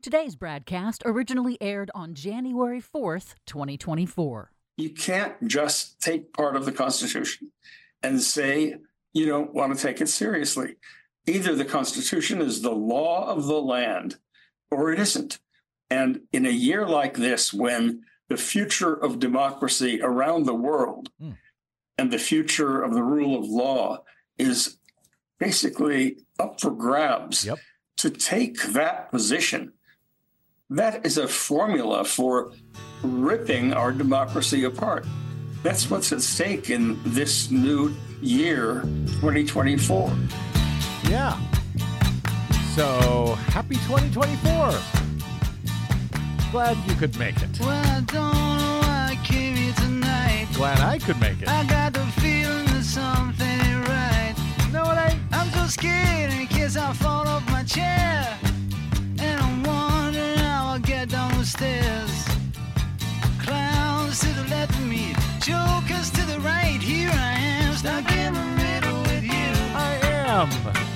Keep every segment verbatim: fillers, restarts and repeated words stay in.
Today's broadcast originally aired on January fourth, twenty twenty-four. You can't just take part of the Constitution and say you don't want to take it seriously. Either the Constitution is the law of the land or it isn't. And in a year like this, when the future of democracy around the world mm. and the future of the rule of law is basically up for grabs, yep. to take that position, that is a formula for ripping our democracy apart. That's what's at stake in this new year, twenty twenty-four. Yeah. So, happy twenty twenty-four. Glad you could make it. Well, I don't know why I came here tonight. Glad I could make it. I got the feeling that something ain't right. No, it ain't. I'm so scared in case I fall off my chair. And I'm wondering how I'll get down the stairs. Clowns to the left of me, jokers to the right. Here I am, stuck in the middle with you. I am.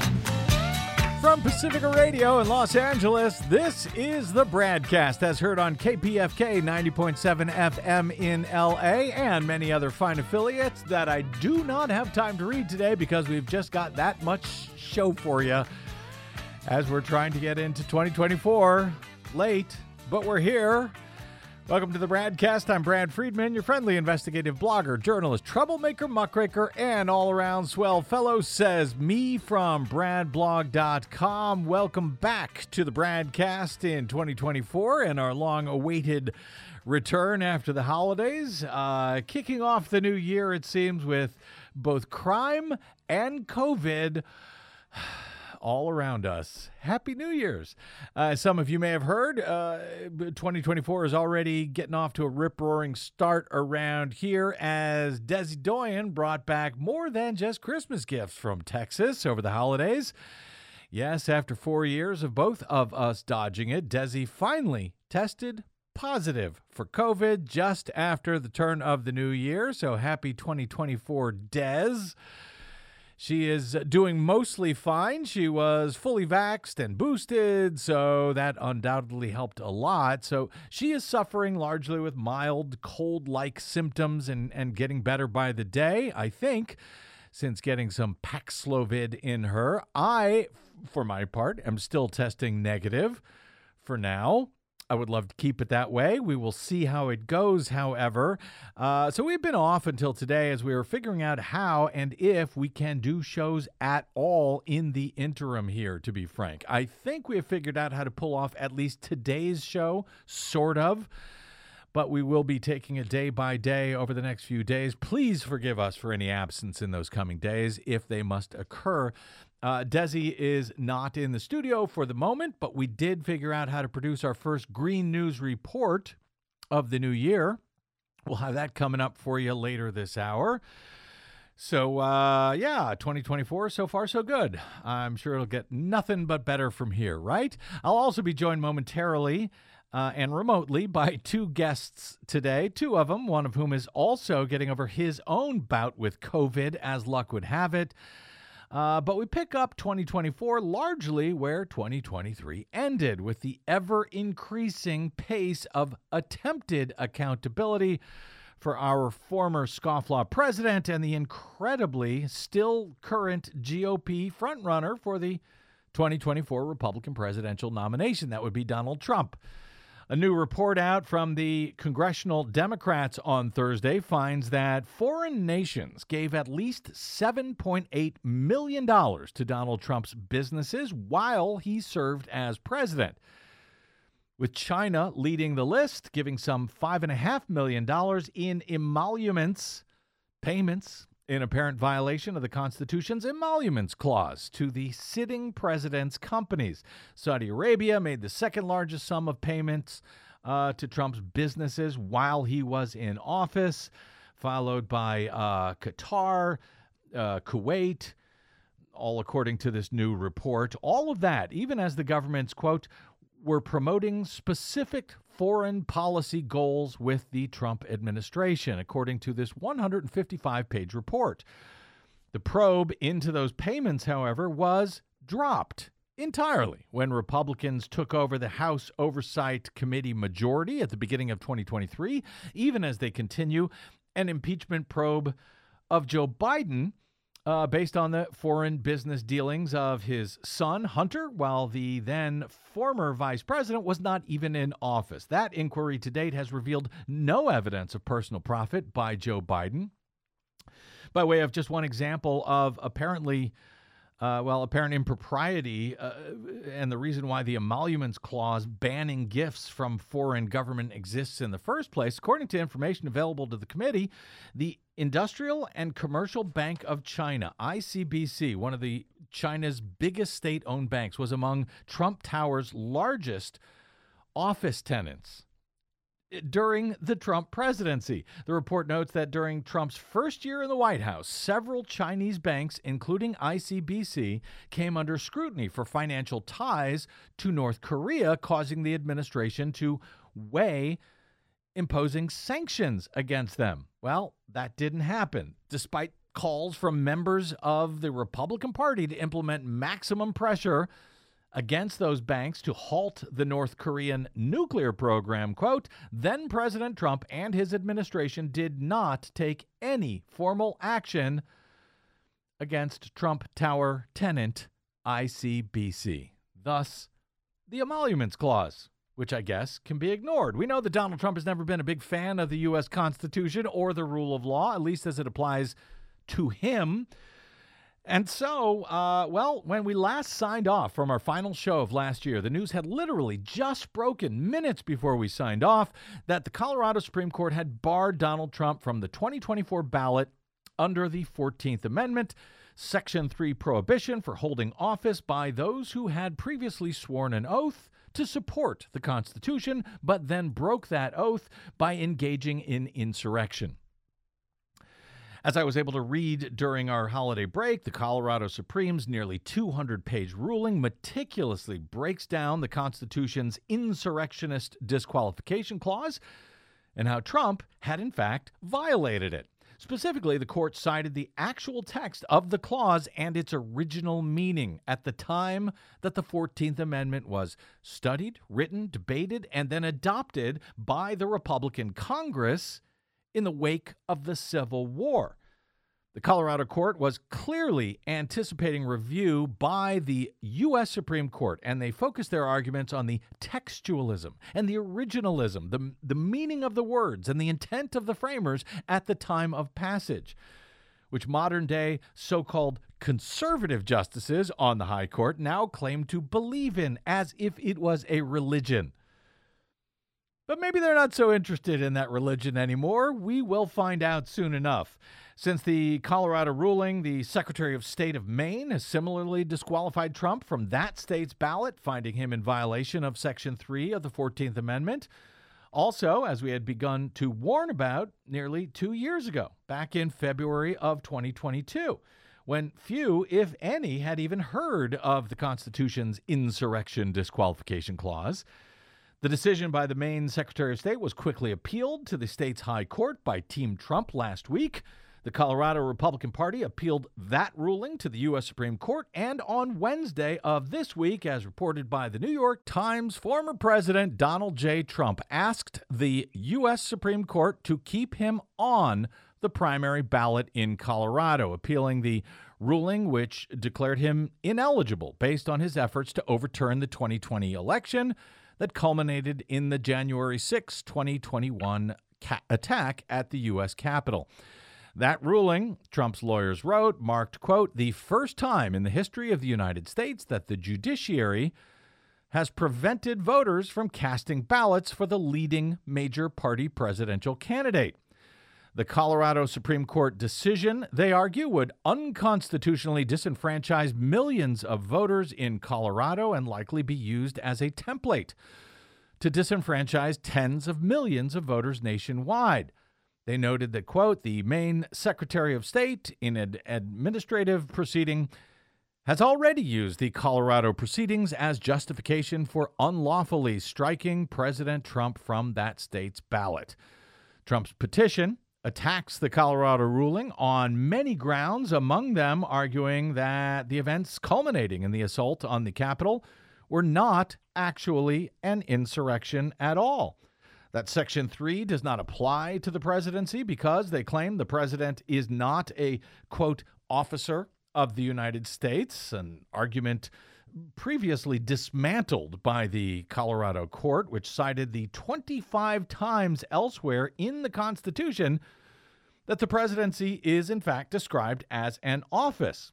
From Pacifica Radio in Los Angeles, this is the Bradcast, as heard on K P F K ninety point seven F M in L A and many other fine affiliates that I do not have time to read today because we've just got that much show for you as we're trying to get into twenty twenty-four. Late, but we're here. Welcome to the Bradcast. I'm Brad Friedman, your friendly investigative blogger, journalist, troublemaker, muckraker, and all-around swell fellow, says me from brad blog dot com. Welcome back to the Bradcast in twenty twenty-four and our long-awaited return after the holidays. Uh, kicking off the new year, it seems, with both crime and COVID all around us. Happy New Year's. Uh, some of you may have heard, uh, twenty twenty-four is already getting off to a rip-roaring start around here as Desi Doyen brought back more than just Christmas gifts from Texas over the holidays. Yes, after four years of both of us dodging it, Desi finally tested positive for COVID just after the turn of the new year. So happy twenty twenty-four, Des. She is doing mostly fine. She was fully vaxxed and boosted, so that undoubtedly helped a lot. So she is suffering largely with mild cold-like symptoms and, and getting better by the day, I think, since getting some Paxlovid in her. I, for my part, am still testing negative for now. I would love to keep it that way. We will see how it goes, however. Uh, so we've been off until today as we were figuring out how and if we can do shows at all in the interim here, to be frank. I think we have figured out how to pull off at least today's show, sort of. But we will be taking it day by day over the next few days. Please forgive us for any absence in those coming days if they must occur. Uh, Desi is not in the studio for the moment, but we did figure out how to produce our first Green News report of the new year. We'll have that coming up for you later this hour. So, uh, yeah, twenty twenty-four, so far so good. I'm sure it'll get nothing but better from here, right? I'll also be joined momentarily uh, and remotely by two guests today, two of them, one of whom is also getting over his own bout with COVID, as luck would have it. Uh, but we pick up twenty twenty-four largely where twenty twenty-three ended, with the ever-increasing pace of attempted accountability for our former scofflaw president and the incredibly still current G O P frontrunner for the twenty twenty-four Republican presidential nomination. That would be Donald Trump. A new report out from the Congressional Democrats on Thursday finds that foreign nations gave at least seven point eight million dollars to Donald Trump's businesses while he served as president, with China leading the list, giving some five point five million dollars in emoluments, payments, in apparent violation of the Constitution's emoluments clause to the sitting president's companies. Saudi Arabia made the second largest sum of payments uh, to Trump's businesses while he was in office, followed by uh, Qatar, uh, Kuwait, all according to this new report. All of that, even as the government's, quote, were promoting specific foreign policy goals with the Trump administration, according to this one hundred fifty-five page report. The probe into those payments, however, was dropped entirely when Republicans took over the House Oversight Committee majority at the beginning of twenty twenty-three, even as they continue an impeachment probe of Joe Biden uh, based on the foreign business dealings of his son, Hunter, while the then former vice president was not even in office. That inquiry to date has revealed no evidence of personal profit by Joe Biden. By way of just one example of apparently Uh, well, apparent impropriety uh, and the reason why the emoluments clause banning gifts from foreign government exists in the first place, according to information available to the committee, the Industrial and Commercial Bank of China, I C B C, one of the China's biggest state-owned banks, was among Trump Tower's largest office tenants during the Trump presidency. The report notes that during Trump's first year in the White House, several Chinese banks, including I C B C, came under scrutiny for financial ties to North Korea, causing the administration to weigh imposing sanctions against them. Well, that didn't happen, despite calls from members of the Republican Party to implement maximum pressure against those banks to halt the North Korean nuclear program. Quote, then President Trump and his administration did not take any formal action against Trump Tower tenant I C B C. Thus, the emoluments clause, which I guess can be ignored. We know that Donald Trump has never been a big fan of the U S Constitution or the rule of law, at least as it applies to him. And so, uh, well, when we last signed off from our final show of last year, the news had literally just broken minutes before we signed off that the Colorado Supreme Court had barred Donald Trump from the twenty twenty-four ballot under the fourteenth Amendment, Section three prohibition for holding office by those who had previously sworn an oath to support the Constitution, but then broke that oath by engaging in insurrection. As I was able to read during our holiday break, the Colorado Supreme's nearly two hundred page ruling meticulously breaks down the Constitution's insurrectionist disqualification clause and how Trump had, in fact, violated it. Specifically, the court cited the actual text of the clause and its original meaning at the time that the fourteenth Amendment was studied, written, debated, and then adopted by the Republican Congress in the wake of the Civil War. The Colorado court was clearly anticipating review by the U S Supreme Court, and they focused their arguments on the textualism and the originalism, the, the meaning of the words and the intent of the framers at the time of passage, which modern-day so-called conservative justices on the High Court now claim to believe in as if it was a religion. But maybe they're not so interested in that religion anymore. We will find out soon enough. Since the Colorado ruling, the Secretary of State of Maine has similarly disqualified Trump from that state's ballot, finding him in violation of Section three of the fourteenth Amendment. Also, as we had begun to warn about nearly two years ago, back in February of twenty twenty-two, when few, if any, had even heard of the Constitution's insurrection disqualification clause. The decision by the Maine Secretary of State was quickly appealed to the state's high court by Team Trump last week. The Colorado Republican Party appealed that ruling to the U S Supreme Court, and on Wednesday of this week, as reported by the New York Times, former President Donald J. Trump asked the U S Supreme Court to keep him on the primary ballot in Colorado, appealing the ruling which declared him ineligible based on his efforts to overturn the twenty twenty election that culminated in the January sixth, twenty twenty-one ca- attack at the U S Capitol. That ruling, Trump's lawyers wrote, marked, quote, the first time in the history of the United States that the judiciary has prevented voters from casting ballots for the leading major party presidential candidate. The Colorado Supreme Court decision, they argue, would unconstitutionally disenfranchise millions of voters in Colorado and likely be used as a template to disenfranchise tens of millions of voters nationwide. They noted that, quote, the Maine Secretary of State in an administrative proceeding has already used the Colorado proceedings as justification for unlawfully striking President Trump from that state's ballot. Trump's petition, attacks the Colorado ruling on many grounds, among them arguing that the events culminating in the assault on the Capitol were not actually an insurrection at all. That Section three does not apply to the presidency because they claim the president is not a, quote, officer of the United States, an argument previously dismantled by the Colorado court, which cited the twenty-five times elsewhere in the Constitution that the presidency is, in fact, described as an office.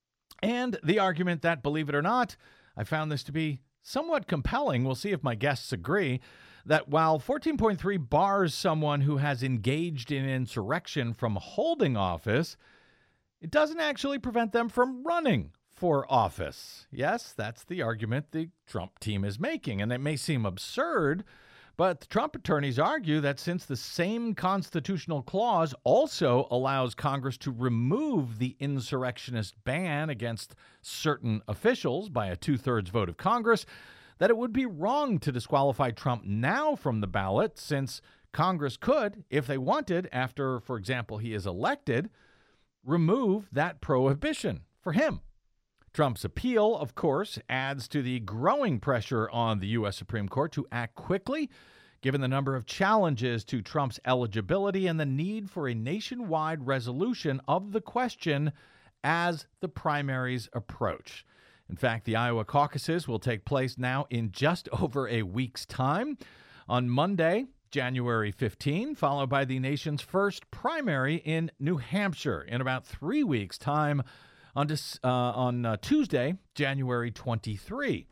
And the argument that, believe it or not, I found this to be somewhat compelling. We'll see if my guests agree that while fourteen point three bars someone who has engaged in insurrection from holding office, it doesn't actually prevent them from running for office. Yes, that's the argument the Trump team is making, and it may seem absurd, but the Trump attorneys argue that since the same constitutional clause also allows Congress to remove the insurrectionist ban against certain officials by a two-thirds vote of Congress, that it would be wrong to disqualify Trump now from the ballot, since Congress could, if they wanted, after, for example, he is elected, remove that prohibition for him. Trump's appeal, of course, adds to the growing pressure on the U S Supreme Court to act quickly, given the number of challenges to Trump's eligibility and the need for a nationwide resolution of the question as the primaries approach. In fact, the Iowa caucuses will take place now in just over a week's time, on Monday, January fifteenth, followed by the nation's first primary in New Hampshire in about three weeks' time, on, uh, on uh, Tuesday, January twenty-third.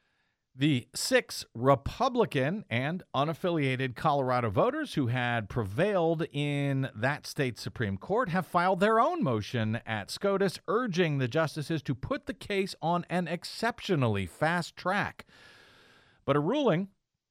The six Republican and unaffiliated Colorado voters who had prevailed in that state's Supreme Court have filed their own motion at SCOTUS, urging the justices to put the case on an exceptionally fast track. But a ruling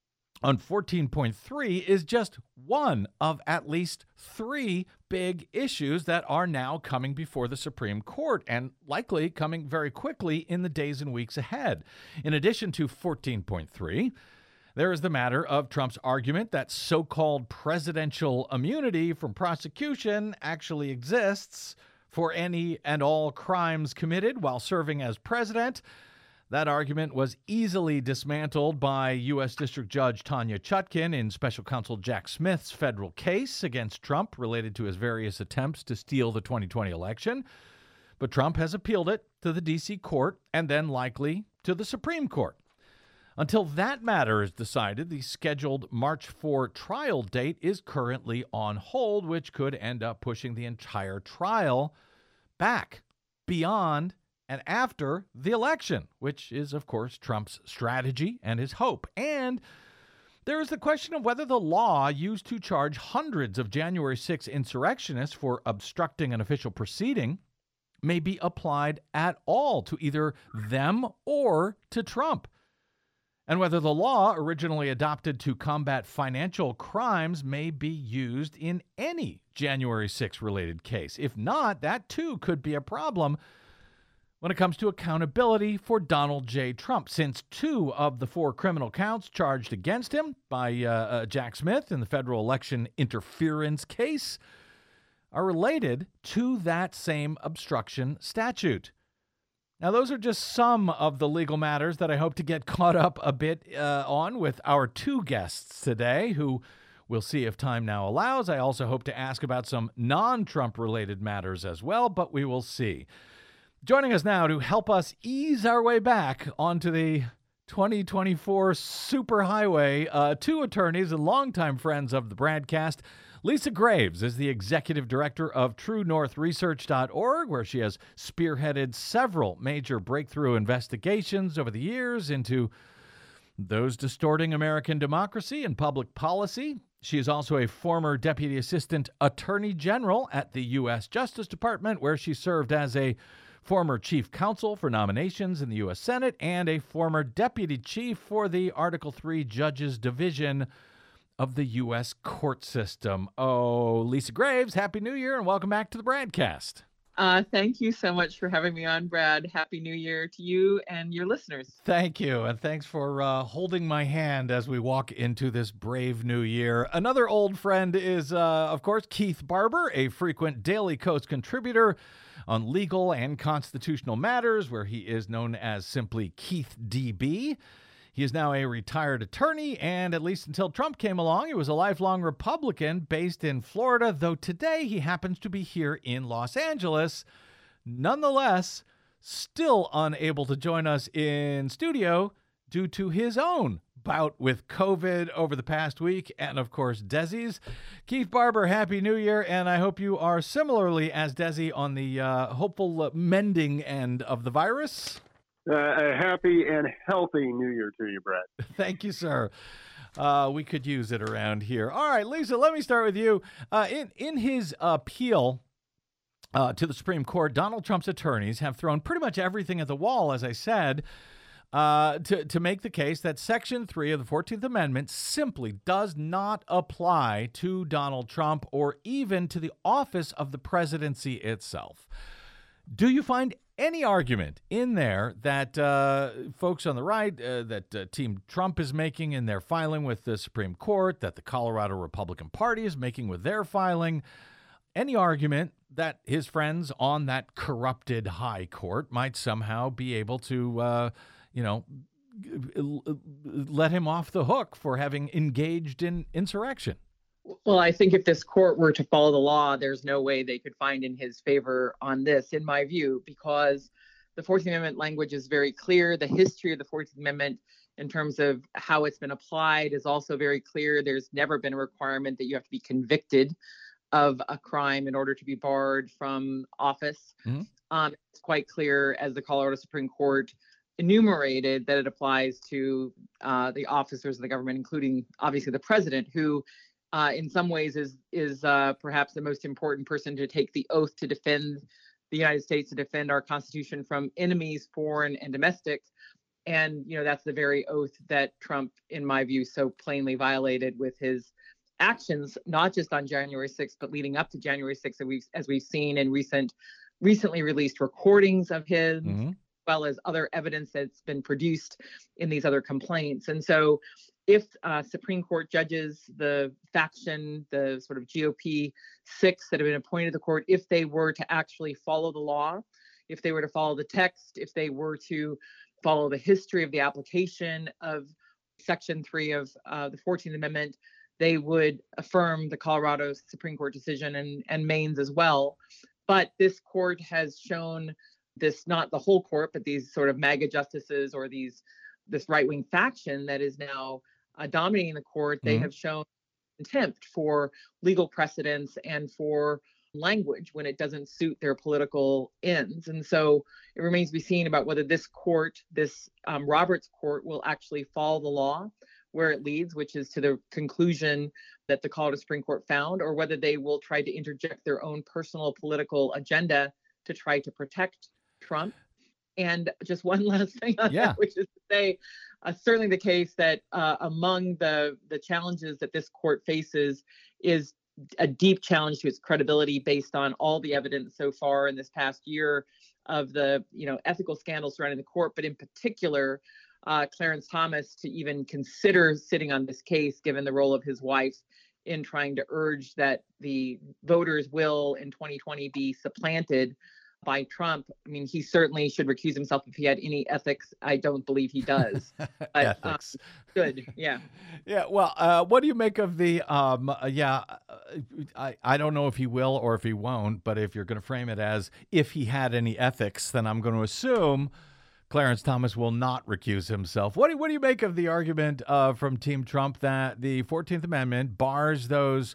on fourteen point three is just one of at least three big issues that are now coming before the Supreme Court, and likely coming very quickly in the days and weeks ahead. In addition to fourteen point three, there is the matter of Trump's argument that so-called presidential immunity from prosecution actually exists for any and all crimes committed while serving as president. That argument was easily dismantled by U S District Judge Tanya Chutkin in Special Counsel Jack Smith's federal case against Trump related to his various attempts to steal the twenty twenty election. But Trump has appealed it to the D C court and then likely to the Supreme Court. Until that matter is decided, the scheduled March fourth trial date is currently on hold, which could end up pushing the entire trial back beyond and after the election, which is, of course, Trump's strategy and his hope. And there is the question of whether the law used to charge hundreds of January sixth insurrectionists for obstructing an official proceeding may be applied at all to either them or to Trump. And whether the law originally adopted to combat financial crimes may be used in any January sixth related case. If not, that too could be a problem when it comes to accountability for Donald J. Trump, since two of the four criminal counts charged against him by uh, uh, Jack Smith in the federal election interference case are related to that same obstruction statute. Now, those are just some of the legal matters that I hope to get caught up a bit uh, on with our two guests today, who we'll see if time now allows. I also hope to ask about some non-Trump related matters as well, but we will see. Joining us now to help us ease our way back onto the twenty twenty-four superhighway, uh, two attorneys and longtime friends of the Bradcast. Lisa Graves is the executive director of True North Research dot org, where she has spearheaded several major breakthrough investigations over the years into those distorting American democracy and public policy. She is also a former Deputy Assistant Attorney General at the U S Justice Department, where she served as a former chief counsel for nominations in the U S Senate and a former deputy chief for the Article three Judges Division of the U S court system. Oh, Lisa Graves, Happy New Year and welcome back to the Bradcast. Uh, thank you so much for having me on, Brad. Happy New Year to you and your listeners. Thank you, and thanks for uh, holding my hand as we walk into this brave new year. Another old friend is, uh, of course, Keith Barber, a frequent Daily Kos contributor on legal and constitutional matters, where he is known as simply Keith D B. He is now a retired attorney, and at least until Trump came along, he was a lifelong Republican based in Florida, though today he happens to be here in Los Angeles. Nonetheless, still unable to join us in studio due to his own bout with COVID over the past week, and of course, Desi's. Keith Barber, Happy New Year, and I hope you are similarly as Desi on the uh, hopeful mending end of the virus. Uh, a happy and healthy New Year to you, Brett. Thank you, sir. Uh, we could use it around here. All right, Lisa, let me start with you. Uh, in, in his appeal uh, to the Supreme Court, Donald Trump's attorneys have thrown pretty much everything at the wall, as I said, uh, to, to make the case that Section three of the fourteenth Amendment simply does not apply to Donald Trump or even to the office of the presidency itself. Do you find any argument in there that uh, folks on the right, uh, that uh, Team Trump is making in their filing with the Supreme Court, that the Colorado Republican Party is making with their filing, any argument that his friends on that corrupted high court might somehow be able to, uh, you know, let him off the hook for having engaged in insurrection? Well, I think if this court were to follow the law, there's no way they could find in his favor on this, in my view, because the fourteenth Amendment language is very clear. The history of the fourteenth Amendment in terms of how it's been applied is also very clear. There's never been a requirement that you have to be convicted of a crime in order to be barred from office. Mm-hmm. Um, it's quite clear, as the Colorado Supreme Court enumerated, that it applies to uh, the officers of the government, including obviously the president, who Uh, in some ways is is uh, perhaps the most important person to take the oath to defend the United States, to defend our Constitution from enemies, foreign and domestic. And, you know, that's the very oath that Trump, in my view, so plainly violated with his actions, not just on January sixth, but leading up to January sixth, as we've, as we've seen in recent, recently released recordings of his, mm-hmm. as well as other evidence that's been produced in these other complaints. And so if uh, Supreme Court judges, the faction, the sort of G O P six that have been appointed to the court, if they were to actually follow the law, if they were to follow the text, if they were to follow the history of the application of Section three of uh, the fourteenth Amendment, they would affirm the Colorado Supreme Court decision and, and Maine's as well. But this court has shown this, not the whole court, but these sort of MAGA justices or these this right-wing faction that is now Uh, dominating the court, they mm-hmm. have shown contempt for legal precedents and for language when it doesn't suit their political ends. And so it remains to be seen about whether this court, this um, Roberts court, will actually follow the law where it leads, which is to the conclusion that the Colorado Supreme Court found, or whether they will try to interject their own personal political agenda to try to protect Trump. And just one last thing on yeah. that, which is to say, uh, certainly the case that uh, among the, the challenges that this court faces is a deep challenge to its credibility based on all the evidence so far in this past year of the, you know, ethical scandals surrounding the court, but in particular, uh, Clarence Thomas to even consider sitting on this case, given the role of his wife in trying to urge that the voters' will in twenty twenty be supplanted by Trump. I mean, he certainly should recuse himself if he had any ethics. I don't believe he does. But, ethics. Um, good. Yeah. Yeah. Well, uh, what do you make of the, um, uh, yeah, uh, I, I don't know if he will or if he won't, but if you're going to frame it as if he had any ethics, then I'm going to assume Clarence Thomas will not recuse himself. What do, what do you make of the argument uh, from Team Trump that the fourteenth Amendment bars those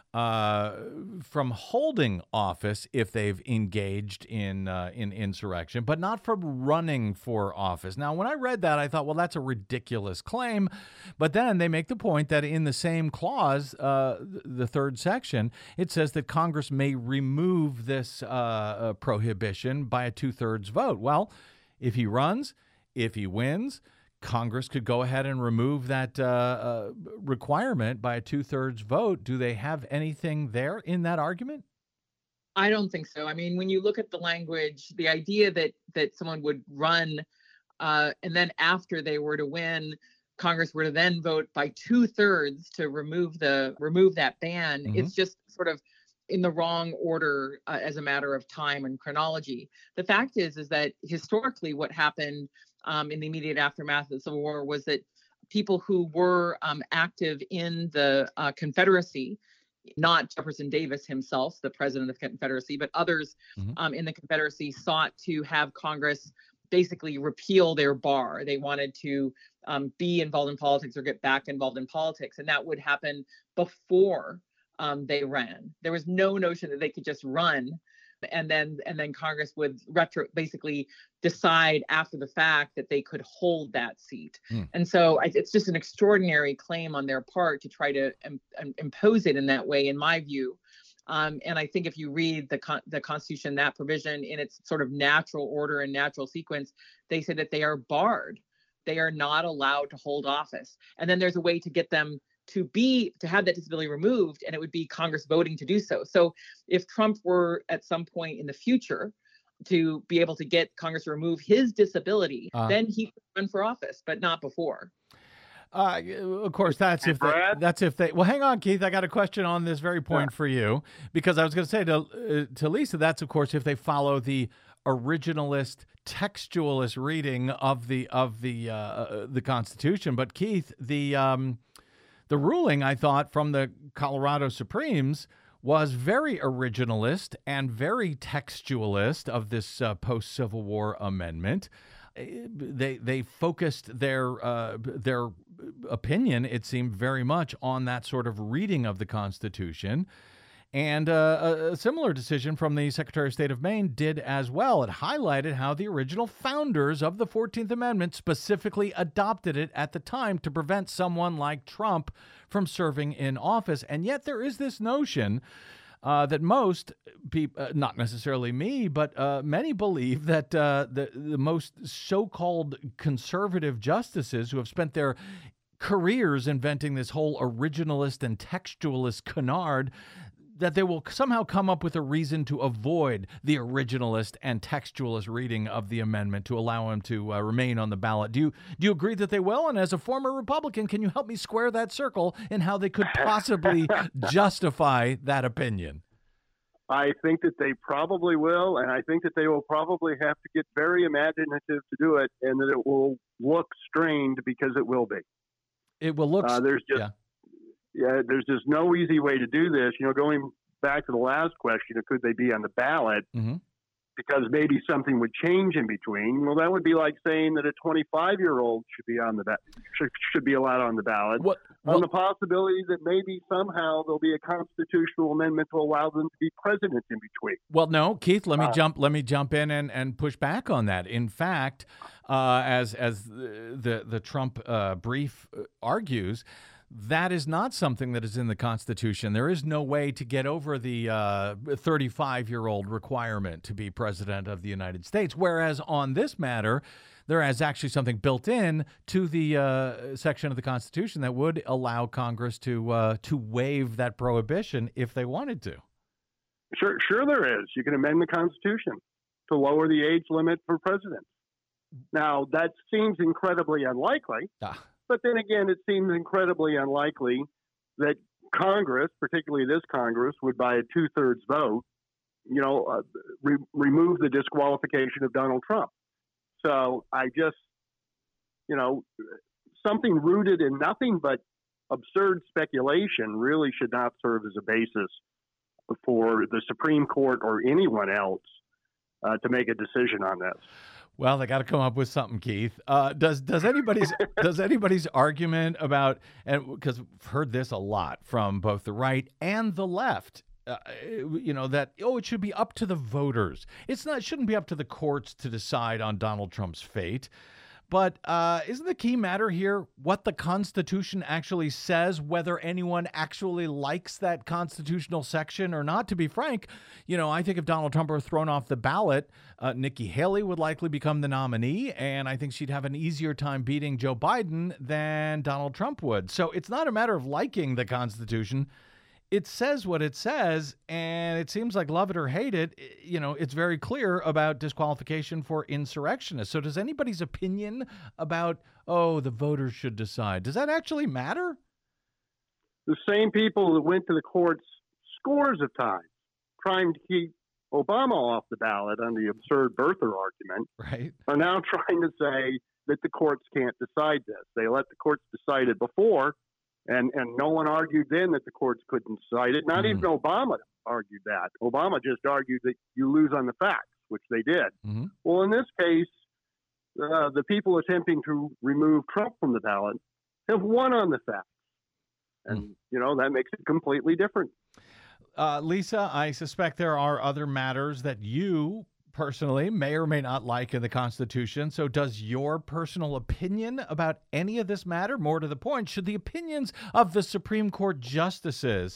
Uh, from holding office if they've engaged in uh, in insurrection, but not from running for office? Now, when I read that, I thought, well, that's a ridiculous claim. But then they make the point that in the same clause, uh, the third section, it says that Congress may remove this uh, uh, prohibition by a two-thirds vote. Well, if he runs, if he wins, Congress could go ahead and remove that uh, uh, requirement by a two-thirds vote. Do they have anything there in that argument? I don't think so. I mean, when you look at the language, the idea that that someone would run uh, and then after they were to win, Congress were to then vote by two thirds to remove the remove that ban. Mm-hmm. It's just sort of in the wrong order uh, as a matter of time and chronology. The fact is, is that historically what happened um, in the immediate aftermath of the Civil War was that people who were um, active in the uh, Confederacy, not Jefferson Davis himself, the president of the Confederacy, but others mm-hmm. um, in the Confederacy sought to have Congress basically repeal their bar. They wanted to um, be involved in politics or get back involved in politics. And that would happen before um, they ran. There was no notion that they could just run and then and then Congress would retro basically decide after the fact that they could hold that seat. Mm. And so I, it's just an extraordinary claim on their part to try to um, um, impose it in that way, in my view. Um, and I think if you read the con- the Constitution, that provision in its sort of natural order and natural sequence, they say that they are barred. They are not allowed to hold office. And then there's a way to get them to be to have that disability removed, and it would be Congress voting to do so. So if Trump were at some point in the future to be able to get Congress to remove his disability, uh, then he could run for office, but not before. Uh, of course, that's if they, that's if they. Well, hang on, Keith. I got a question on this very point yeah. for you, because I was going to say to uh, to Lisa, that's of course if they follow the originalist, textualist reading of the of the uh, the Constitution. But Keith, the um, the ruling, I thought, from the Colorado Supremes was very originalist and very textualist of this uh, post-Civil War amendment. They they focused their uh, their opinion, it seemed, very much on that sort of reading of the Constitution. And uh, a similar decision from the Secretary of State of Maine did as well. It highlighted how the original founders of the fourteenth Amendment specifically adopted it at the time to prevent someone like Trump from serving in office. And yet there is this notion Uh, that most people, uh, not necessarily me, but uh, many believe that uh, the, the most so-called conservative justices who have spent their careers inventing this whole originalist and textualist canard, that they will somehow come up with a reason to avoid the originalist and textualist reading of the amendment to allow him to uh, remain on the ballot. Do you do you agree that they will? And as a former Republican, can you help me square that circle in how they could possibly justify that opinion? I think that they probably will, and I think that they will probably have to get very imaginative to do it, and that it will look strained because it will be. It will look. Uh, there's just. Yeah. Yeah, there's just no easy way to do this. You know, going back to the last question, of could they be on the ballot? Mm-hmm. Because maybe something would change in between. Well, that would be like saying that a twenty-five-year-old should be on the ba- should, should be allowed on the ballot. What, what? On the possibility that maybe somehow there'll be a constitutional amendment to allow them to be president in between. Well, no, Keith. Let me uh, jump. Let me jump in and, and push back on that. In fact, uh, as as the the, the Trump uh, brief argues, that is not something that is in the Constitution. There is no way to get over the uh, thirty-five-year-old requirement to be president of the United States, whereas on this matter, there is actually something built in to the uh, section of the Constitution that would allow Congress to uh, to waive that prohibition if they wanted to. Sure, sure there is. You can amend the Constitution to lower the age limit for president. Now, that seems incredibly unlikely. Ah. But then again, it seems incredibly unlikely that Congress, particularly this Congress, would by a two-thirds vote, you know, uh, re- remove the disqualification of Donald Trump. So I just, you know, something rooted in nothing but absurd speculation really should not serve as a basis for the Supreme Court or anyone else uh, to make a decision on this. Well, they got to come up with something, Keith. Uh, does does anybody's does anybody's argument about, and because we've heard this a lot from both the right and the left, uh, you know, that oh, it should be up to the voters. It's not. It shouldn't be up to the courts to decide on Donald Trump's fate. But uh, isn't the key matter here what the Constitution actually says, whether anyone actually likes that constitutional section or not? To be frank, you know, I think if Donald Trump were thrown off the ballot, uh, Nikki Haley would likely become the nominee, and I think she'd have an easier time beating Joe Biden than Donald Trump would. So it's not a matter of liking the Constitution. it says what it says, and it seems like, love it or hate it, you know, it's very clear about disqualification for insurrectionists. So does anybody's opinion about, oh, the voters should decide, does that actually matter? The same people that went to the courts scores of times trying to keep Obama off the ballot on the absurd birther argument, right, are now trying to say that the courts can't decide this. They let the courts decide it before, and, and no one argued then that the courts couldn't decide it. Not mm-hmm. even Obama argued that. Obama just argued that you lose on the facts, which they did. Mm-hmm. Well, in this case, uh, the people attempting to remove Trump from the ballot have won on the facts. And, mm. you know, that makes it completely different. Uh, Lisa, I suspect there are other matters that you personally may or may not like in the Constitution. So does your personal opinion about any of this matter? More to the point, should the opinions of the Supreme Court justices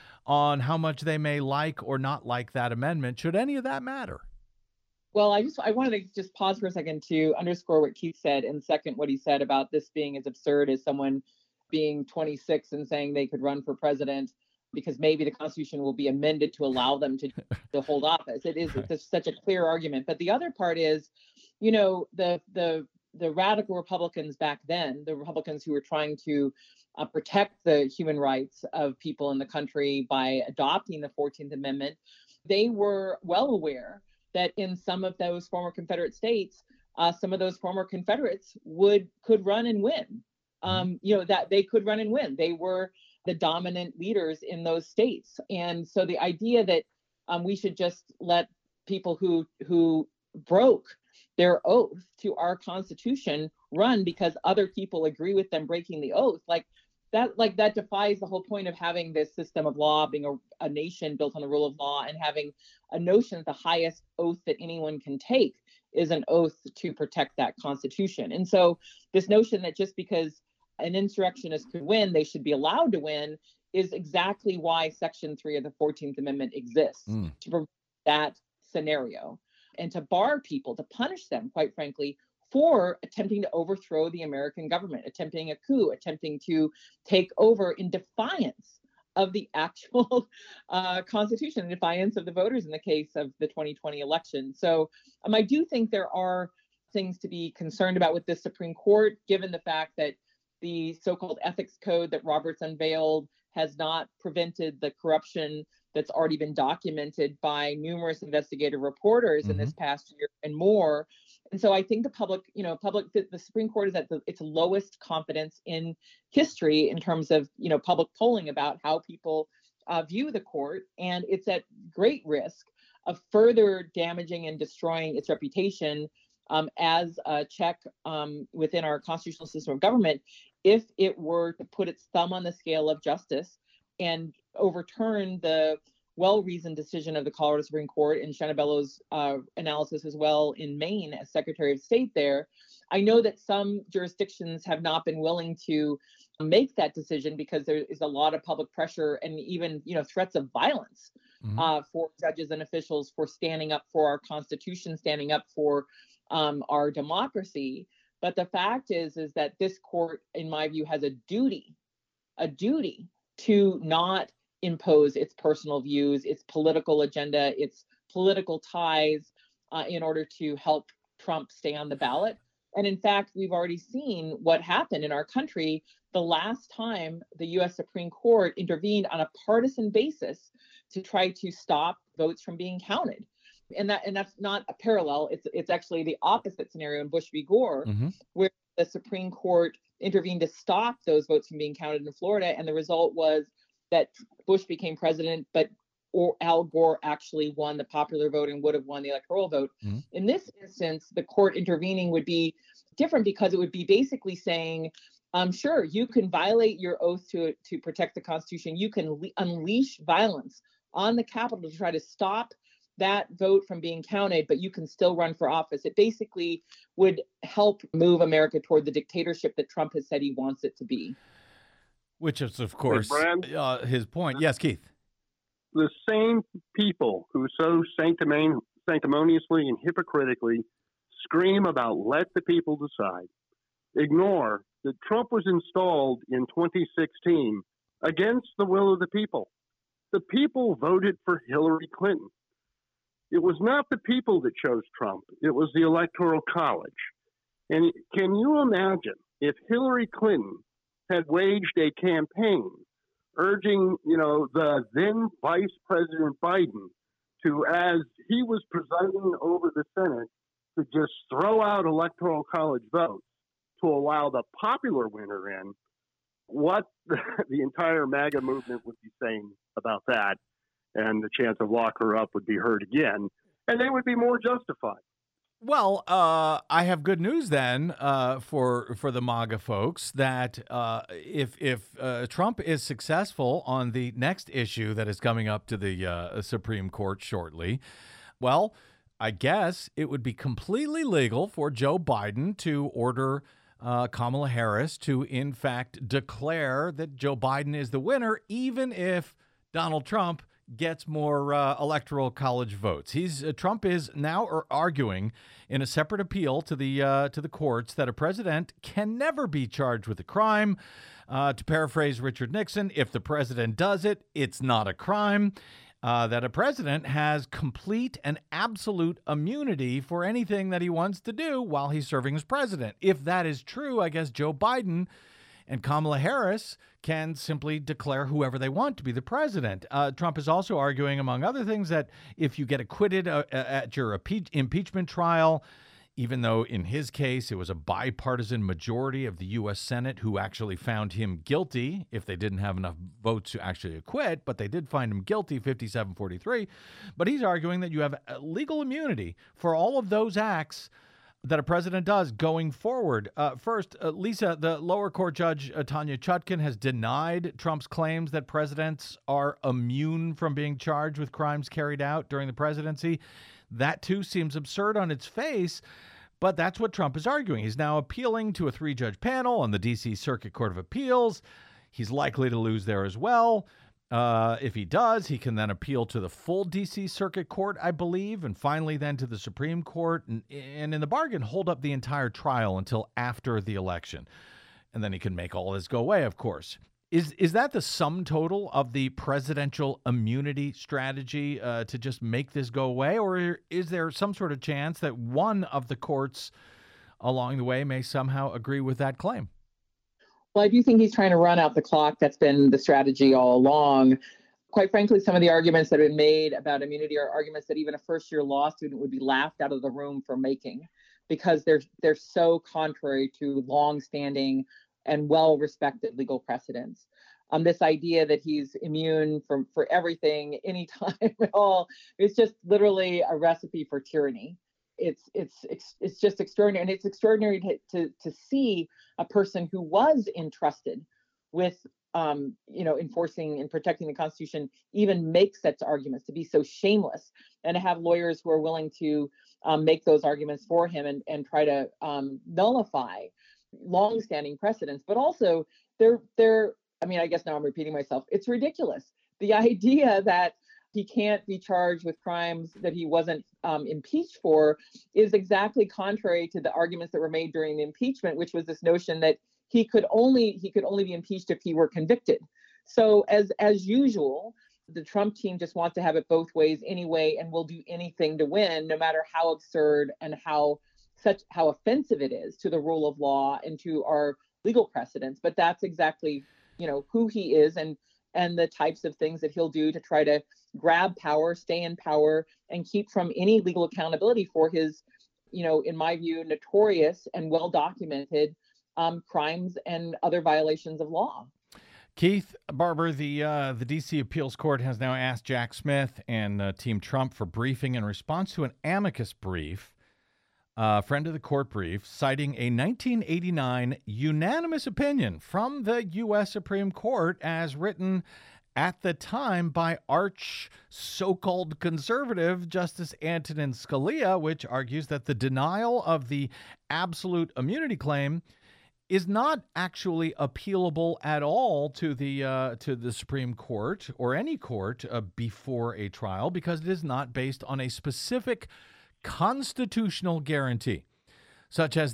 on how much they may like or not like that amendment, should any of that matter? Well, I just I wanted to just pause for a second to underscore what Keith said, and second, what he said about this being as absurd as someone being twenty-six and saying they could run for president because maybe the Constitution will be amended to allow them to, to hold office. It is it's such a clear argument. But the other part is, you know, the the the radical Republicans back then, the Republicans who were trying to uh, protect the human rights of people in the country by adopting the fourteenth Amendment, they were well aware that in some of those former Confederate states, uh, some of those former Confederates would could run and win. Um, you know, that they could run and win. They were the dominant leaders in those states. And so the idea that um, we should just let people who who broke their oath to our Constitution run because other people agree with them breaking the oath, like that, like that defies the whole point of having this system of law, being a, a nation built on the rule of law, and having a notion that the highest oath that anyone can take is an oath to protect that Constitution. And so this notion that just because an insurrectionist could win, they should be allowed to win, is exactly why Section three of the fourteenth Amendment exists, mm. to prevent that scenario and to bar people, to punish them, quite frankly, for attempting to overthrow the American government, attempting a coup, attempting to take over in defiance of the actual uh, Constitution, in defiance of the voters in the case of the twenty twenty election. So um, I do think there are things to be concerned about with this Supreme Court, given the fact that the so-called ethics code that Roberts unveiled has not prevented the corruption that's already been documented by numerous investigative reporters mm-hmm. in this past year and more. And so I think the public, you know, public, the, the Supreme Court is at the, its lowest confidence in history in terms of, you know, public polling about how people uh, view the court. And it's at great risk of further damaging and destroying its reputation Um, as a check um, within our constitutional system of government, if it were to put its thumb on the scale of justice and overturn the well-reasoned decision of the Colorado Supreme Court and Shanna Bellows' uh, analysis as well in Maine as Secretary of State there. I know that some jurisdictions have not been willing to make that decision because there is a lot of public pressure and even, you know, threats of violence mm-hmm. uh, for judges and officials for standing up for our Constitution, standing up for um, our democracy. But the fact is, is that this court, in my view, has a duty, a duty to not impose its personal views, its political agenda, its political ties uh, in order to help Trump stay on the ballot. And in fact, we've already seen what happened in our country the last time the U S Supreme Court intervened on a partisan basis to try to stop votes from being counted. And that and that's not a parallel. It's it's actually the opposite scenario in Bush v. Gore, mm-hmm. where the Supreme Court intervened to stop those votes from being counted in Florida. And the result was that Bush became president, but or Al Gore actually won the popular vote and would have won the electoral vote. Mm-hmm. In this instance, the court intervening would be different because it would be basically saying, um, sure, you can violate your oath to to protect the Constitution. You can le- unleash violence on the Capitol to try to stop that vote from being counted, but you can still run for office. It basically would help move America toward the dictatorship that Trump has said he wants it to be. Which is, of course, hey, uh, his point. Yes, Keith. The same people who so sanctimon- sanctimoniously and hypocritically scream about let the people decide, ignore that Trump was installed in twenty sixteen against the will of the people. The people voted for Hillary Clinton. It was not the people that chose Trump. It was the Electoral College. And can you imagine if Hillary Clinton had waged a campaign urging, you know, the then Vice President Biden to, as he was presiding over the Senate, to just throw out Electoral College votes to allow the popular winner in, what the, the entire MAGA movement would be saying about that, and the chance of lock her up would be heard again, and they would be more justified. Well, uh, I have good news then uh, for for the MAGA folks that uh, if if uh, Trump is successful on the next issue that is coming up to the uh, Supreme Court shortly, well, I guess it would be completely legal for Joe Biden to order uh, Kamala Harris to, in fact, declare that Joe Biden is the winner, even if Donald Trump gets more uh, electoral college votes. He's uh, Trump is now arguing in a separate appeal to the uh, to the courts that a president can never be charged with a crime. Uh, to paraphrase Richard Nixon, if the president does it, it's not a crime. Uh, that a president has complete and absolute immunity for anything that he wants to do while he's serving as president. If that is true, I guess Joe Biden and Kamala Harris can simply declare whoever they want to be the president. Uh, Trump is also arguing, among other things, that if you get acquitted uh, at your impe- impeachment trial, even though in his case it was a bipartisan majority of the U S Senate who actually found him guilty, if they didn't have enough votes to actually acquit, but they did find him guilty, fifty-seven forty-three. But he's arguing that you have legal immunity for all of those acts that a president does going forward. Uh, first, uh, Lisa, the lower court judge uh, Tanya Chutkan has denied Trump's claims that presidents are immune from being charged with crimes carried out during the presidency. That, too, seems absurd on its face, but that's what Trump is arguing. He's now appealing to a three-judge panel on the D C Circuit Court of Appeals. He's likely to lose there as well. Uh, if he does, he can then appeal to the full D C Circuit Court, I believe, and finally then to the Supreme Court, and, and in the bargain, hold up the entire trial until after the election. And then he can make all this go away, of course. Is is that the sum total of the presidential immunity strategy uh, to just make this go away? Or is there some sort of chance that one of the courts along the way may somehow agree with that claim? Well, I do think he's trying to run out the clock. That's been the strategy all along. Quite frankly, some of the arguments that have been made about immunity are arguments that even a first-year law student would be laughed out of the room for making, because they're they're so contrary to long-standing and well-respected legal precedents. Um, this idea that he's immune from for everything, anytime at all, is just literally a recipe for tyranny. It's it's it's just extraordinary, and it's extraordinary to to, to see a person who was entrusted with um, you know enforcing and protecting the Constitution even make such arguments, to be so shameless, and to have lawyers who are willing to um, make those arguments for him and and try to um, nullify long-standing precedents. But also, they're they're I mean, I guess now I'm repeating myself. It's ridiculous. The idea that he can't be charged with crimes that he wasn't um, impeached for is exactly contrary to the arguments that were made during the impeachment, which was this notion that he could only he could only be impeached if he were convicted. So as as usual, the Trump team just wants to have it both ways anyway, and will do anything to win, no matter how absurd and how such how offensive it is to the rule of law and to our legal precedents. But that's exactly, you know, who he is, and and the types of things that he'll do to try to grab power, stay in power, and keep from any legal accountability for his, you know, in my view, notorious and well-documented um, crimes and other violations of law. Keith Barber, the uh, the D C Appeals Court has now asked Jack Smith and uh, Team Trump for briefing in response to an amicus brief, a uh, friend of the court brief, citing a nineteen eighty-nine unanimous opinion from the U S Supreme Court as written at the time by arch so-called conservative Justice Antonin Scalia, which argues that the denial of the absolute immunity claim is not actually appealable at all to the uh, to the Supreme Court or any court uh, before a trial, because it is not based on a specific constitutional guarantee, such as the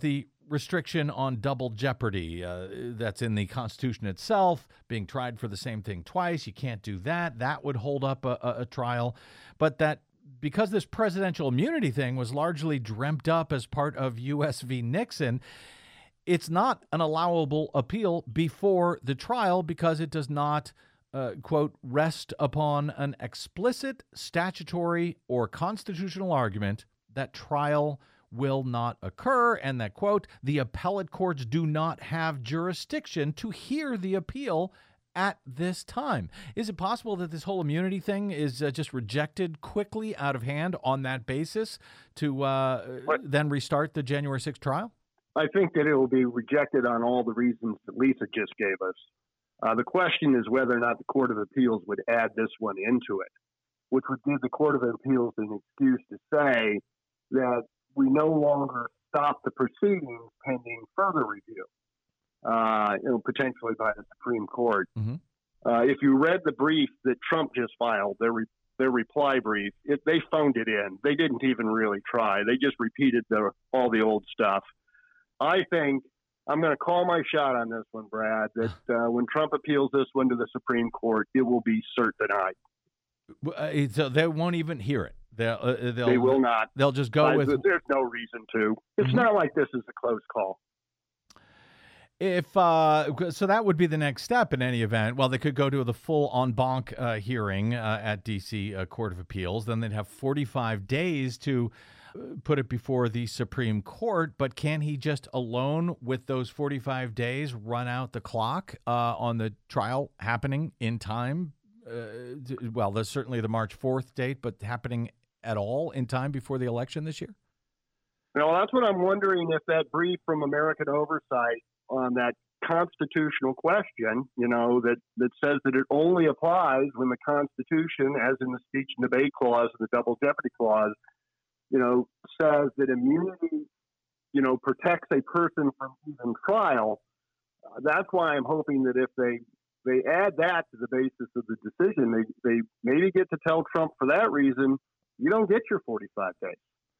restriction on double jeopardy uh, that's in the Constitution itself, being tried for the same thing twice. You can't do that. That would hold up a, a, a trial. But that because this presidential immunity thing was largely dreamt up as part of U S v. Nixon, it's not an allowable appeal before the trial because it does not, uh, quote, rest upon an explicit statutory or constitutional argument that trial will not occur, and that, quote, the appellate courts do not have jurisdiction to hear the appeal at this time. Is it possible that this whole immunity thing is uh, just rejected quickly out of hand on that basis to uh, then restart the January sixth trial? I think that it will be rejected on all the reasons that Lisa just gave us. Uh, the question is whether or not the Court of Appeals would add this one into it, which would give the Court of Appeals an excuse to say that we no longer stop the proceedings pending further review, uh, you know, potentially by the Supreme Court. Mm-hmm. Uh, if you read the brief that Trump just filed, their re- their reply brief, it, they phoned it in. They didn't even really try. They just repeated the, all the old stuff. I think I'm going to call my shot on this one, Brad, that uh, when Trump appeals this one to the Supreme Court, it will be cert denied. Uh, so they won't even hear it. They'll, uh, they'll, they will not. They'll just go I, with... There's no reason to. It's mm-hmm. not like this is a close call. If uh, so, that would be the next step in any event. Well, they could go to the full en banc uh, hearing uh, at D C uh, Court of Appeals. Then they'd have forty-five days to put it before the Supreme Court. But can he just alone with those forty-five days run out the clock uh, on the trial happening in time? Uh, well, there's certainly the March fourth date, but happening at all in time before the election this year? No, that's what I'm wondering, if that brief from American Oversight on that constitutional question, you know, that, that says that it only applies when the Constitution, as in the speech and debate clause and the double jeopardy clause, you know, says that immunity, you know, protects a person from even trial. Uh, that's why I'm hoping that if they they add that to the basis of the decision, they, they maybe get to tell Trump for that reason, you don't get your forty-five days.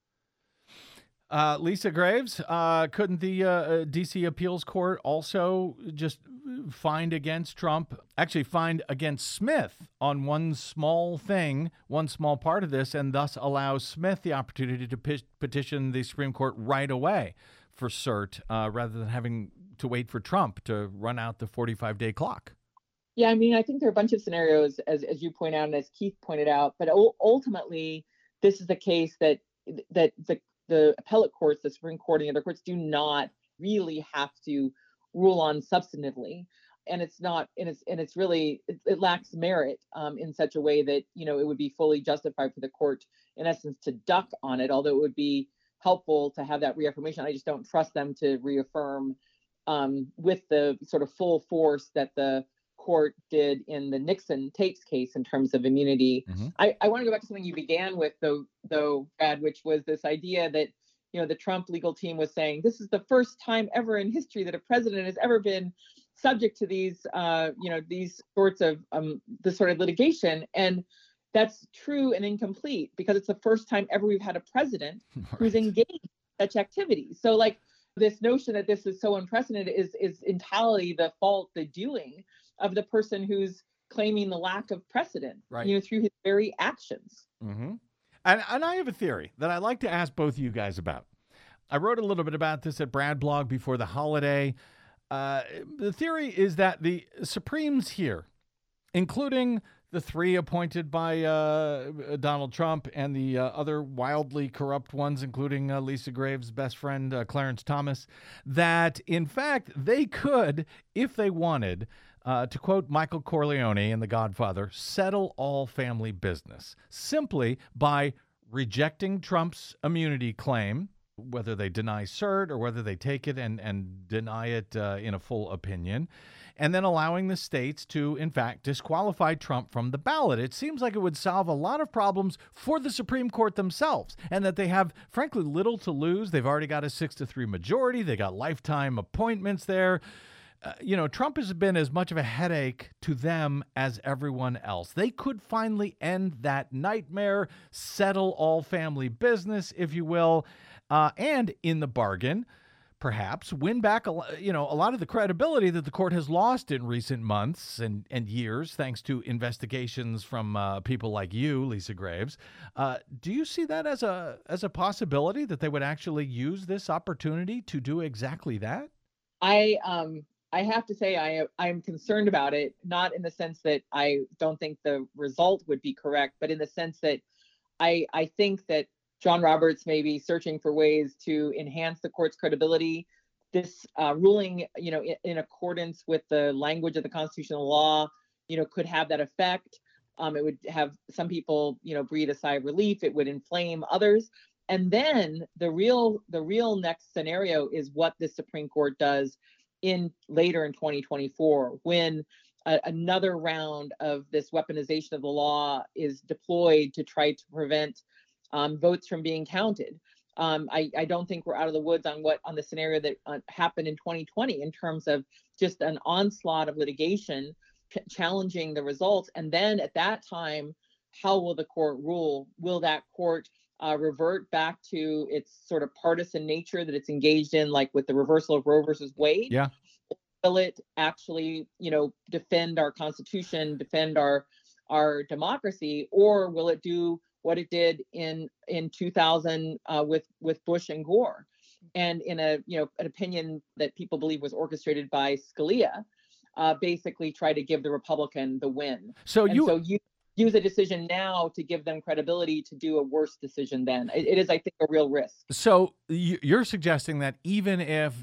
Uh, Lisa Graves, uh, couldn't the uh, D C Appeals Court also just find against Trump, actually find against Smith on one small thing, one small part of this, and thus allow Smith the opportunity to pe- petition the Supreme Court right away for cert uh, rather than having to wait for Trump to run out the forty-five day clock? Yeah, I mean, I think there are a bunch of scenarios, as as you point out and as Keith pointed out, but ultimately, this is the case that that the the appellate courts, the Supreme Court, and the other courts do not really have to rule on substantively, and it's not, and it's and it's really it, it lacks merit um, in such a way that, you know, it would be fully justified for the court, in essence, to duck on it. Although it would be helpful to have that reaffirmation, I just don't trust them to reaffirm um, with the sort of full force that the court did in the Nixon Tapes case in terms of immunity. Mm-hmm. I, I want to go back to something you began with, though, though, Brad, which was this idea that, you know, the Trump legal team was saying this is the first time ever in history that a president has ever been subject to these, uh, you know, these sorts of um, this sort of litigation. And that's true and incomplete because it's the first time ever we've had a president right. who's engaged in such activities. So, like, this notion that this is so unprecedented is is entirely the fault, the doing of the person who's claiming the lack of precedent, right. you know, through his very actions. Mm-hmm. And, and I have a theory that I'd like to ask both of you guys about. I wrote a little bit about this at Brad Blog before the holiday. Uh, the theory is that the Supremes here, including the three appointed by uh, Donald Trump and the uh, other wildly corrupt ones, including uh, Lisa Graves' best friend, uh, Clarence Thomas, that in fact they could, if they wanted, Uh, to quote Michael Corleone in The Godfather, settle all family business simply by rejecting Trump's immunity claim, whether they deny cert or whether they take it and, and deny it uh, in a full opinion, and then allowing the states to, in fact, disqualify Trump from the ballot. It seems like it would solve a lot of problems for the Supreme Court themselves, and that they have, frankly, little to lose. They've already got a six to three majority. They got lifetime appointments there. Uh, you know, Trump has been as much of a headache to them as everyone else. They could finally end that nightmare, settle all family business, if you will, uh, and in the bargain, perhaps win back, a, you know, a lot of the credibility that the court has lost in recent months and, and years, thanks to investigations from uh, people like you, Lisa Graves. Uh, do you see that as a as a possibility that they would actually use this opportunity to do exactly that? I um I have to say I I'm concerned about it, not in the sense that I don't think the result would be correct, but in the sense that I I think that John Roberts may be searching for ways to enhance the court's credibility. This uh, ruling, you know, in, in accordance with the language of the constitutional law, you know, could have that effect. Um, it would have some people, you know, breathe a sigh of relief. It would inflame others. And then the real, the real next scenario is what the Supreme Court does in later in twenty twenty-four, when a, another round of this weaponization of the law is deployed to try to prevent Um, votes from being counted. Um, I, I don't think we're out of the woods on what on the scenario that uh, happened in twenty twenty in terms of just an onslaught of litigation ch- challenging the results. And then at that time, how will the court rule? Will that court uh, revert back to its sort of partisan nature that it's engaged in, like with the reversal of Roe versus Wade? Yeah. Will it actually, you know, defend our Constitution, defend our our democracy, or will it do what it did in in two thousand uh, with with Bush and Gore, and in a you know an opinion that people believe was orchestrated by Scalia, uh, basically try to give the Republican the win. So and you so you use a decision now to give them credibility to do a worse decision then. It, it is, I think, a real risk. So you're suggesting that even if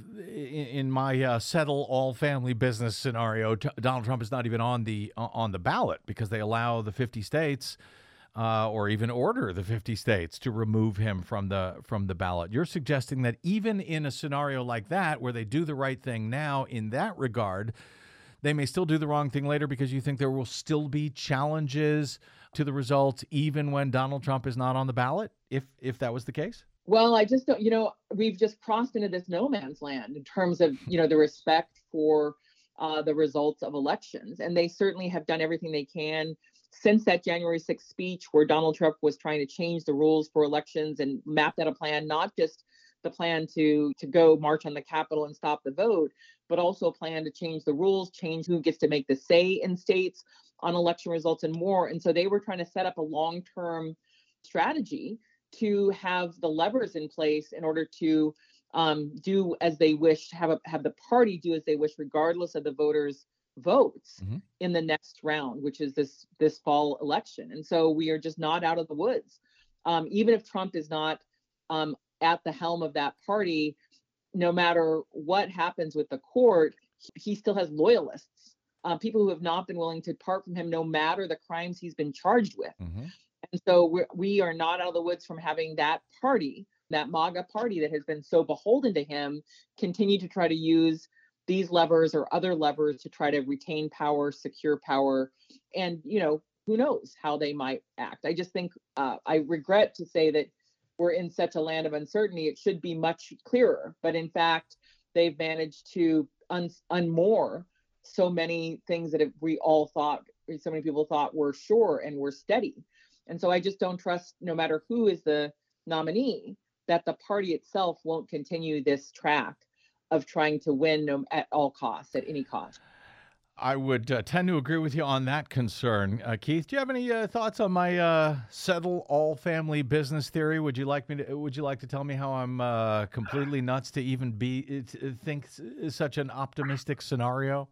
in my uh, settle all family business scenario, Donald Trump is not even on the on the ballot because they allow the fifty states. Uh, or even order the fifty states to remove him from the from the ballot. You're suggesting that even in a scenario like that, where they do the right thing now in that regard, they may still do the wrong thing later because you think there will still be challenges to the results even when Donald Trump is not on the ballot, if if that was the case? Well, I just don't, you know, we've just crossed into this no man's land in terms of, you know, the respect for uh, the results of elections. And they certainly have done everything they can since that January sixth speech where Donald Trump was trying to change the rules for elections and mapped out a plan, not just the plan to to go march on the Capitol and stop the vote, but also a plan to change the rules, change who gets to make the say in states on election results and more. And so they were trying to set up a long-term strategy to have the levers in place in order to um, do as they wish, have a, have the party do as they wish, regardless of the voters' votes mm-hmm. in the next round, which is this this fall election. And so we are just not out of the woods. Um, even if Trump is not um, at the helm of that party, no matter what happens with the court, he still has loyalists, uh, people who have not been willing to part from him, no matter the crimes he's been charged with. Mm-hmm. And so we're, we are not out of the woods from having that party, that MAGA party that has been so beholden to him, continue to try to use these levers or other levers to try to retain power, secure power. And, you know, who knows how they might act. I just think uh, I regret to say that we're in such a land of uncertainty. It should be much clearer. But in fact, they've managed to un- unmoor so many things that we all thought, so many people thought were sure and were steady. And so I just don't trust, no matter who is the nominee, that the party itself won't continue this track of trying to win no, at all costs, at any cost. I would uh, tend to agree with you on that concern. Uh, Keith, do you have any uh, thoughts on my uh, settle all family business theory? Would you like me to? Would you like to tell me how I'm uh, completely nuts to even be to think such an optimistic scenario?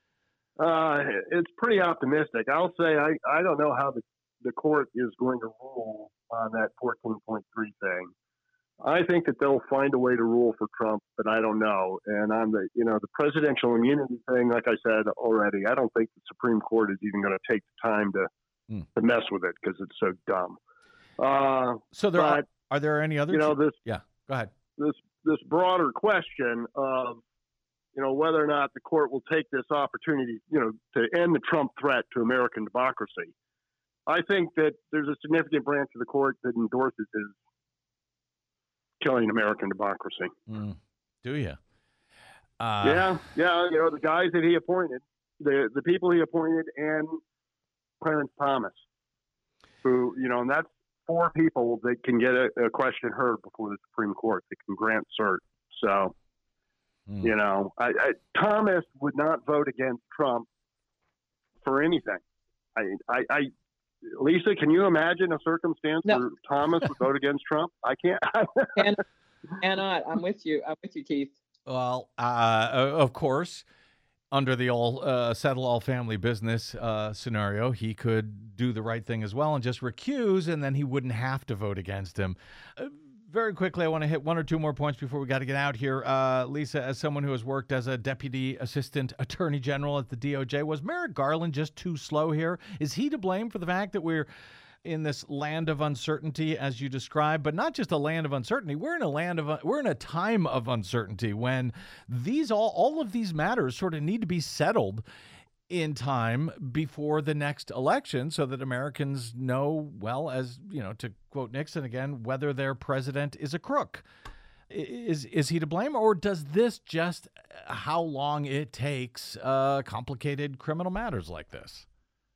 Uh, it's pretty optimistic. I'll say I, I don't know how the, the court is going to rule on that fourteen point three thing. I think that they'll find a way to rule for Trump, but I don't know. And on the, you know, the presidential immunity thing, like I said already, I don't think the Supreme Court is even going to take the time to mm. to mess with it because it's so dumb. Uh, so there but, are, are there any other? You know, this. Yeah, go ahead. This this broader question of, you know, whether or not the court will take this opportunity, you know, to end the Trump threat to American democracy. I think that there's a significant branch of the court that endorses his killing American democracy. Mm. Do you? Uh, yeah, yeah. You know, the guys that he appointed, the the people he appointed, and Clarence Thomas, who, you know, and that's four people that can get a, a question heard before the Supreme Court that can grant cert. So Mm. You know, I, I, Thomas would not vote against Trump for anything. I, I, I Lisa, can you imagine a circumstance no. where Thomas would vote against Trump? I can't. Can, cannot. I'm with you. I'm with you, Keith. Well, uh, of course, under the all uh, settle all family business uh, scenario, he could do the right thing as well and just recuse, and then he wouldn't have to vote against him. Uh, very quickly, I want to hit one or two more points before we got to get out here. Uh, Lisa, as someone who has worked as a deputy assistant attorney general at the D O J, was Merrick Garland just too slow here? Is he to blame for the fact that we're in this land of uncertainty, as you described, but not just a land of uncertainty? We're in a land of, we're in a time of uncertainty when these all, all of these matters sort of need to be settled in time before the next election so that Americans know, well, as, you know, to quote Nixon again, whether their president is a crook. Is is he to blame, or does this just how long it takes uh, complicated criminal matters like this?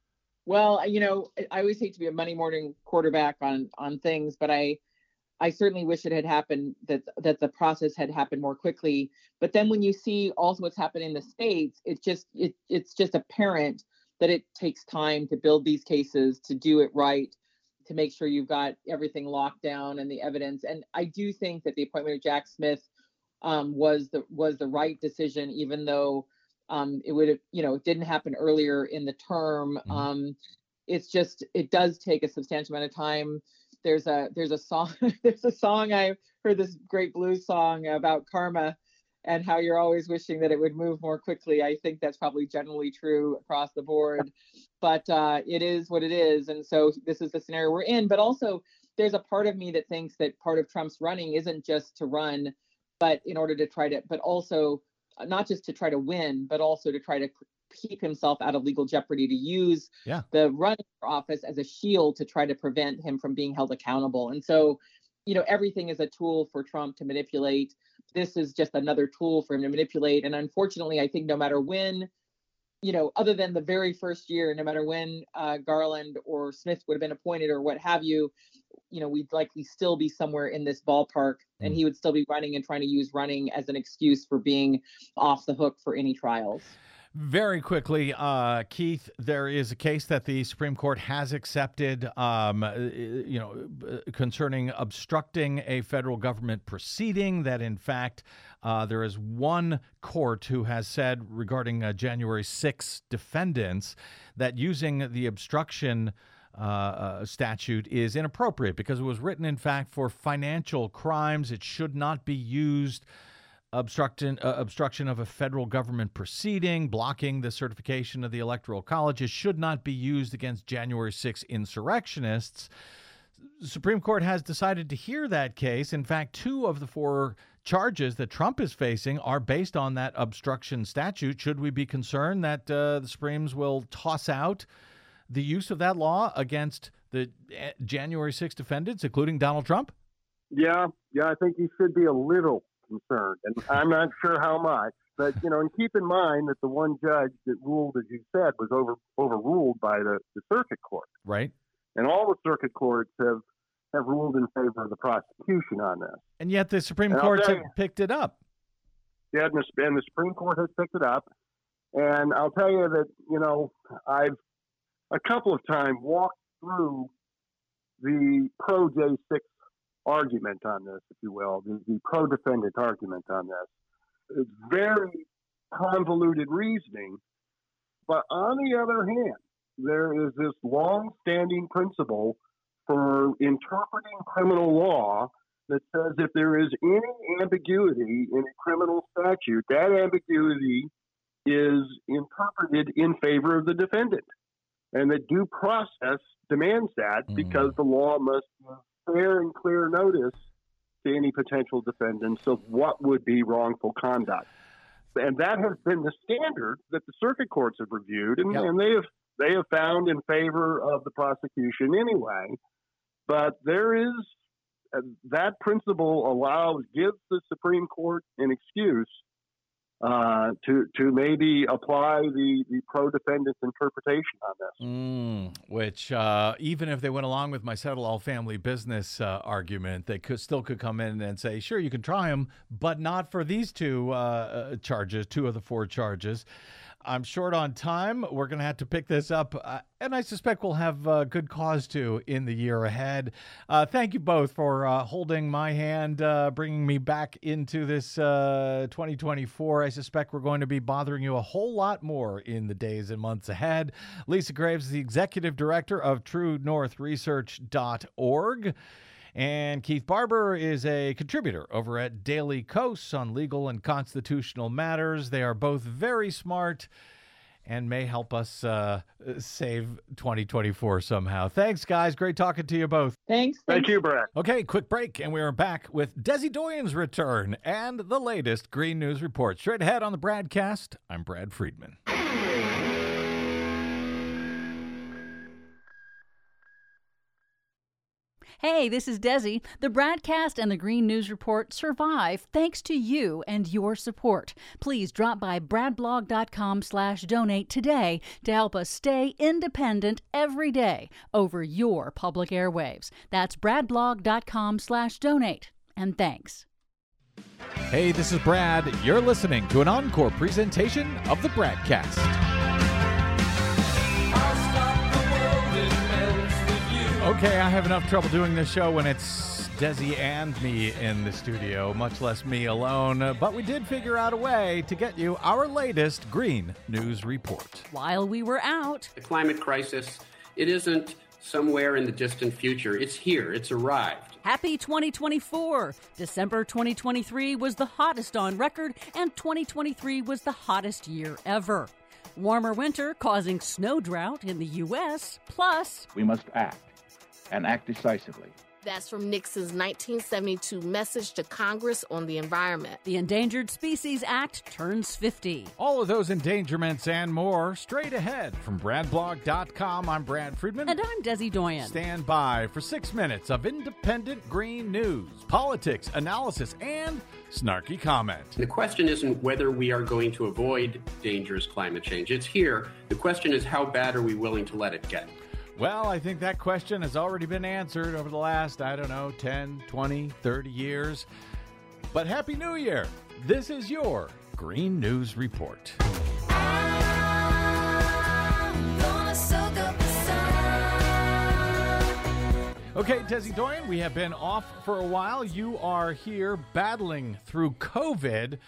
Well, you know, I always hate to be a Monday morning quarterback on on things, but I I certainly wish it had happened, that that the process had happened more quickly. But then when you see also what's happened in the states, it just it it's just apparent that it takes time to build these cases, to do it right, to make sure you've got everything locked down and the evidence. And I do think that the appointment of Jack Smith um, was the was the right decision, even though um, it would have, you know, it didn't happen earlier in the term. Mm-hmm. Um, it's just it does take a substantial amount of time. There's a there's a song there's a song I heard, this great blues song about karma and how you're always wishing that it would move more quickly. I think that's probably generally true across the board, but uh, it is what it is. And so this is the scenario we're in. But also there's a part of me that thinks that part of Trump's running isn't just to run, but in order to try to, but also not just to try to win, but also to try to keep himself out of legal jeopardy, to use yeah. the running for office as a shield to try to prevent him from being held accountable. And so, you know, everything is a tool for Trump to manipulate. This is just another tool for him to manipulate. And unfortunately, I think no matter when, you know, other than the very first year, no matter when uh, Garland or Smith would have been appointed or what have you, you know, we'd likely still be somewhere in this ballpark, and he would still be running and trying to use running as an excuse for being off the hook for any trials. Very quickly, uh, Keith, there is a case that the Supreme Court has accepted, um, you know, concerning obstructing a federal government proceeding, that in fact uh, there is one court who has said regarding uh, January sixth defendants that using the obstruction uh, uh, statute is inappropriate because it was written, in fact, for financial crimes. It should not be used Obstruction, uh, obstruction of a federal government proceeding, blocking the certification of the Electoral College. It should not be used against January sixth insurrectionists. The Supreme Court has decided to hear that case. In fact, two of the four charges that Trump is facing are based on that obstruction statute. Should we be concerned that uh, the Supremes will toss out the use of that law against the January sixth defendants, including Donald Trump? Yeah, yeah, I think you should be a little concerned, and I'm not sure how much, but you know, and keep in mind that the one judge that ruled, as you said, was over overruled by the, the circuit court, right? And all the circuit courts have have ruled in favor of the prosecution on this, and yet the Supreme Court have picked it up. Yeah, and the, and the Supreme Court has picked it up, and I'll tell you that you know I've a couple of times walked through the pro J six argument on this, if you will, the, the pro-defendant argument on this. It's very convoluted reasoning, but on the other hand, there is this long-standing principle for interpreting criminal law that says if there is any ambiguity in a criminal statute, that ambiguity is interpreted in favor of the defendant. And the due process demands that mm. because the law must fair and clear notice to any potential defendants of what would be wrongful conduct. And that has been the standard that the circuit courts have reviewed, and, yep. and they have they have found in favor of the prosecution anyway. But there is uh, that principle allows, gives the Supreme Court an excuse uh, to to maybe apply the, the pro-defendant's interpretation on this. Mm, which, uh, even if they went along with my settle all family business uh, argument, they could still could come in and say, sure, you can try them, but not for these two uh, charges, two of the four charges. I'm short on time. We're going to have to pick this up, uh, and I suspect we'll have uh, good cause to in the year ahead. Uh, thank you both for uh, holding my hand, uh, bringing me back into this uh, twenty twenty-four. I suspect we're going to be bothering you a whole lot more in the days and months ahead. Lisa Graves is the executive director of True North Research dot org. And Keith Barber is a contributor over at Daily Kos on legal and constitutional matters. They are both very smart and may help us uh, save twenty twenty-four somehow. Thanks, guys. Great talking to you both. Thanks. Thank thanks. you, Brad. Okay, quick break, and we are back with Desi Doyen's return and the latest Green News Report. Straight ahead on the Bradcast, I'm Brad Friedman. Hey, this is Desi. The Bradcast and the Green News Report survive thanks to you and your support. Please drop by bradblog.com slash donate today to help us stay independent every day over your public airwaves. That's bradblog.com slash donate. And thanks. Hey, this is Brad. You're listening to an encore presentation of the Bradcast. Okay, I have enough trouble doing this show when it's Desi and me in the studio, much less me alone. But we did figure out a way to get you our latest Green News Report. While we were out, the climate crisis, it isn't somewhere in the distant future. It's here. It's arrived. Happy twenty twenty-four. December twenty twenty-three was the hottest on record, and twenty twenty-three was the hottest year ever. Warmer winter causing snow drought in the U S, plus... We must act. And act decisively. That's from Nixon's nineteen seventy-two message to Congress on the environment. The Endangered Species Act turns fifty. All of those endangerments and more straight ahead from bradblog dot com. I'm Brad Friedman. And I'm Desi Doyen. Stand by for six minutes of independent green news, politics, analysis, and snarky comment. The question isn't whether we are going to avoid dangerous climate change. It's here. The question is, how bad are we willing to let it get? Well, I think that question has already been answered over the last, I don't know, ten, twenty, thirty years. But Happy New Year! This is your Green News Report. Okay, Desi Doyen, we have been off for a while. You are here battling through COVID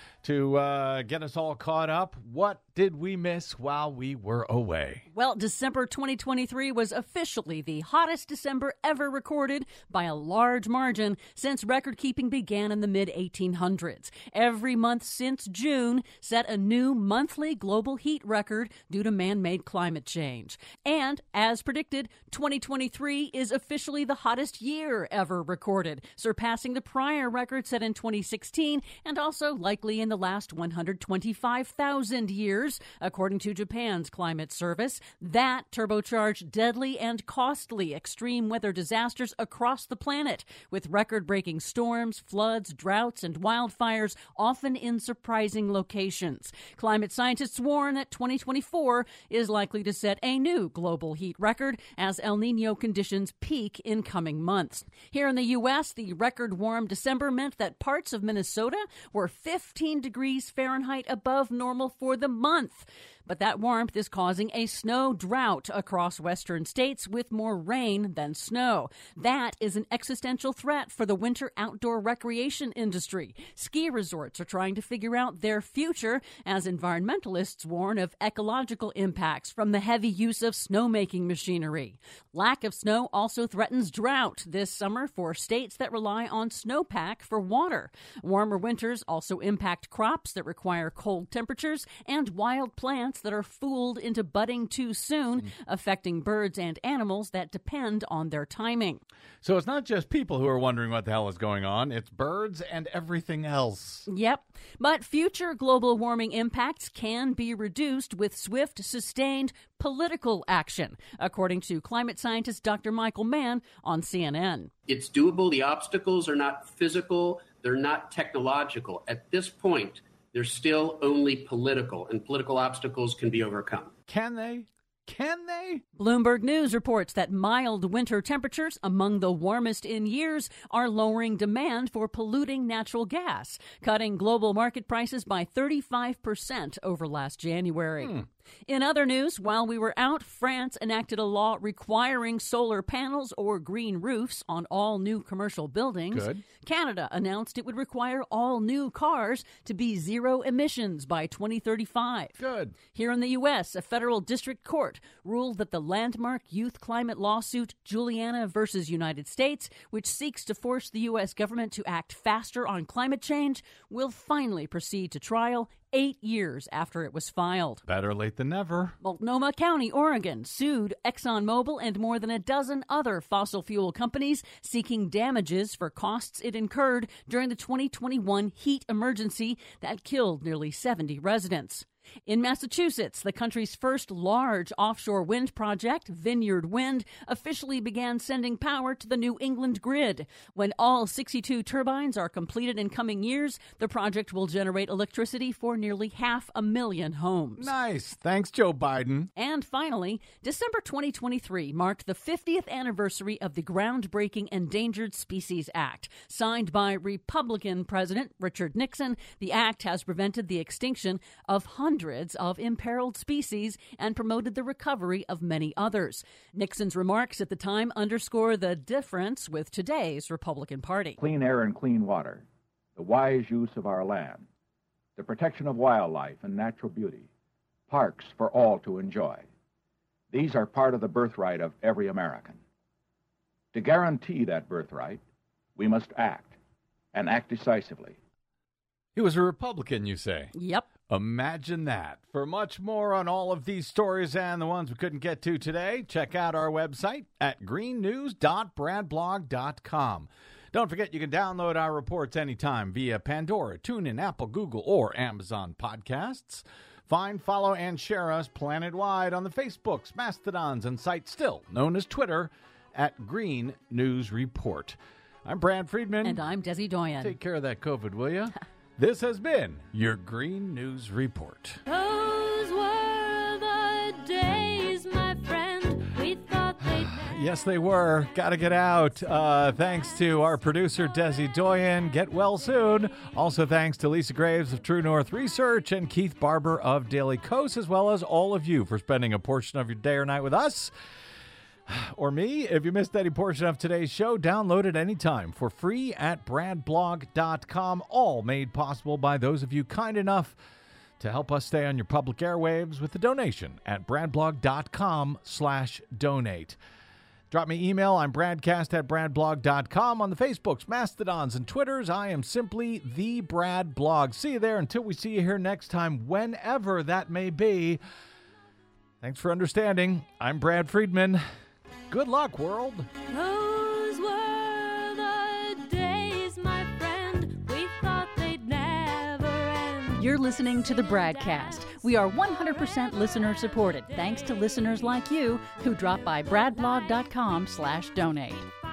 to uh, get us all caught up. What did we miss while we were away? Well, December twenty twenty-three was officially the hottest December ever recorded by a large margin since record-keeping began in the mid eighteen hundreds. Every month since June set a new monthly global heat record due to man-made climate change. And, as predicted, twenty twenty-three is officially the hottest year ever recorded, surpassing the prior record set in twenty sixteen and also likely in the last one hundred twenty-five thousand years. According to Japan's climate service, that turbocharged deadly and costly extreme weather disasters across the planet, with record-breaking storms, floods, droughts, and wildfires, often in surprising locations. Climate scientists warn that twenty twenty-four is likely to set a new global heat record as El Niño conditions peak in coming months. Here in the U S, the record warm December meant that parts of Minnesota were fifteen degrees Fahrenheit above normal for the month. But that warmth is causing a snow drought across western states with more rain than snow. That is an existential threat for the winter outdoor recreation industry. Ski resorts are trying to figure out their future as environmentalists warn of ecological impacts from the heavy use of snowmaking machinery. Lack of snow also threatens drought this summer for states that rely on snowpack for water. Warmer winters also impact crops that require cold temperatures and wild plants that are fooled into budding too soon, mm. affecting birds and animals that depend on their timing. So it's not just people who are wondering what the hell is going on, it's birds and everything else. Yep. But future global warming impacts can be reduced with swift, sustained political action, according to climate scientist Doctor Michael Mann on C N N. It's doable. The obstacles are not physical. They're not technological. At this point, They're still only political, and political obstacles can be overcome. Can they? Can they? Bloomberg News reports that mild winter temperatures, among the warmest in years, are lowering demand for polluting natural gas, cutting global market prices by thirty-five percent over last January. Hmm. In other news, while we were out, France enacted a law requiring solar panels or green roofs on all new commercial buildings. Good. Canada announced it would require all new cars to be zero emissions by twenty thirty-five. Good. Here in the U S, a federal district court ruled that the landmark youth climate lawsuit Juliana versus United States, which seeks to force the U S government to act faster on climate change, will finally proceed to trial eight years after it was filed. Better late than never. Multnomah County, Oregon, sued ExxonMobil and more than a dozen other fossil fuel companies seeking damages for costs it incurred during the twenty twenty-one heat emergency that killed nearly seventy residents. In Massachusetts, the country's first large offshore wind project, Vineyard Wind, officially began sending power to the New England grid. When all sixty-two turbines are completed in coming years, the project will generate electricity for nearly half a million homes. Nice. Thanks, Joe Biden. And finally, December twenty twenty-three marked the fiftieth anniversary of the groundbreaking Endangered Species Act. Signed by Republican President Richard Nixon, the act has prevented the extinction of hundreds Hundreds of imperiled species and promoted the recovery of many others. Nixon's remarks at the time underscore the difference with today's Republican Party. Clean air and clean water, the wise use of our land, the protection of wildlife and natural beauty, parks for all to enjoy. These are part of the birthright of every American. To guarantee that birthright, we must act, and act decisively. He was a Republican, you say? Yep. Imagine that. For much more on all of these stories and the ones we couldn't get to today, check out our website at green news dot brad blog dot com. Don't forget you can download our reports anytime via Pandora, TuneIn, Apple, Google, or Amazon Podcasts. Find, follow, and share us planet-wide on the Facebooks, Mastodons, and sites still known as Twitter at Green News Report. I'm Brad Friedman. And I'm Desi Doyen. Take care of that COVID, will you? This has been your Green News Report. Those were the days, my friend. We thought they'd... Yes, they were. Gotta get out. Uh, thanks to our producer, Desi Doyen. Get well soon. Also, thanks to Lisa Graves of True North Research and Keith Barber of Daily Kos, as well as all of you for spending a portion of your day or night with us. Or me. If you missed any portion of today's show, download it anytime for free at brad blog dot com. All made possible by those of you kind enough to help us stay on your public airwaves with a donation at brad blog dot com slash donate. Drop me email. I'm bradcast at brad blog dot com. On the Facebooks, Mastodons, and Twitters, I am simply the Brad Blog. See you there until we see you here next time, whenever that may be. Thanks for understanding. I'm Brad Friedman. Good luck, world. Those were the days, my friend. We thought they'd never end. You're listening to the Bradcast. We are one hundred percent listener supported, thanks to listeners like you who drop by brad blog dot com slash donate.